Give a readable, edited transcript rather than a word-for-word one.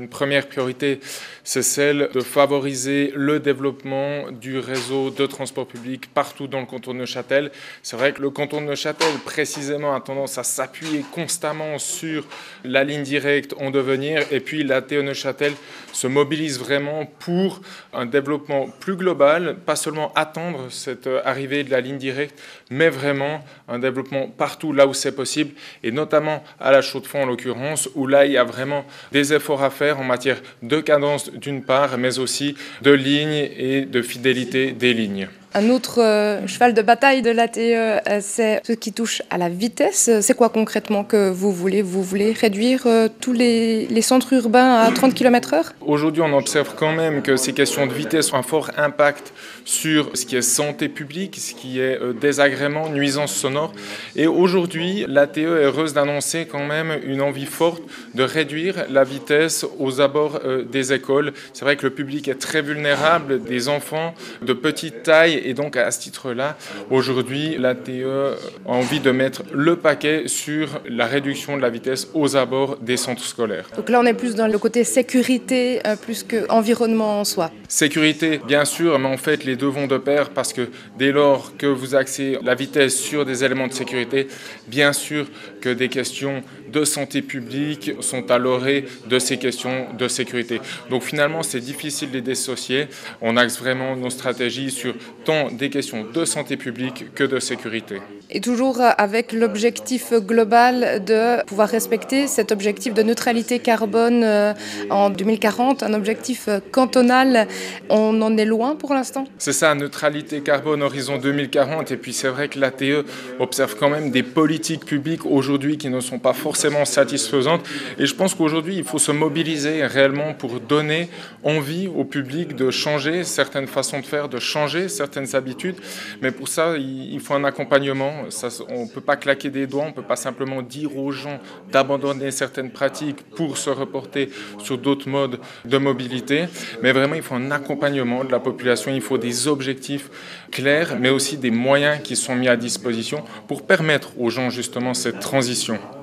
une première priorité, c'est celle de favoriser le développement du réseau de transport public partout dans le canton de Neuchâtel. C'est vrai que le canton de Neuchâtel, précisément, a tendance à s'appuyer constamment sur la ligne directe en devenir, et puis la TE Neuchâtel se mobilise vraiment pour un développement plus global, pas seulement attendre cette arrivée de la ligne directe, mais vraiment un développement partout là où c'est possible, et notamment à la Chaux-de-Fonds en l'occurrence, où là il y a vraiment des efforts à faire en matière de cadence d'une part, mais aussi de lignes et de fidélité des lignes. Un autre cheval de bataille de l'ATE, c'est ce qui touche à la vitesse. C'est quoi concrètement que vous voulez? Vous voulez réduire tous les centres urbains à 30 km/h? Aujourd'hui, on observe quand même que ces questions de vitesse ont un fort impact sur ce qui est santé publique, ce qui est désagrément, nuisance sonore. Et aujourd'hui, l'ATE est heureuse d'annoncer quand même une envie forte de réduire la vitesse aux abords des écoles. C'est vrai que le public est très vulnérable, des enfants de petite taille. Et donc, à ce titre-là, aujourd'hui, l'ATE a envie de mettre le paquet sur la réduction de la vitesse aux abords des centres scolaires. Donc là, on est plus dans le côté sécurité, plus qu'environnement en soi. Sécurité, bien sûr, mais en fait, les deux vont de pair parce que dès lors que vous axez la vitesse sur des éléments de sécurité, bien sûr que des questions de santé publique sont à l'orée de ces questions de sécurité. Donc finalement, c'est difficile de les dissocier. On axe vraiment nos stratégies sur tant des questions de santé publique que de sécurité. Et toujours avec l'objectif global de pouvoir respecter cet objectif de neutralité carbone en 2040, un objectif cantonal. On en est loin pour l'instant? C'est ça, neutralité carbone horizon 2040. Et puis c'est vrai que l'ATE observe quand même des politiques publiques aujourd'hui qui ne sont pas forcément satisfaisantes. Et je pense qu'aujourd'hui, il faut se mobiliser réellement pour donner envie au public de changer certaines façons de faire, de changer certaines habitudes. Mais pour ça, il faut un accompagnement. On ne peut pas claquer des doigts, on ne peut pas simplement dire aux gens d'abandonner certaines pratiques pour se reporter sur d'autres modes de mobilité. Mais vraiment, il faut un accompagnement de la population, il faut des objectifs clairs, mais aussi des moyens qui sont mis à disposition pour permettre aux gens justement cette transition.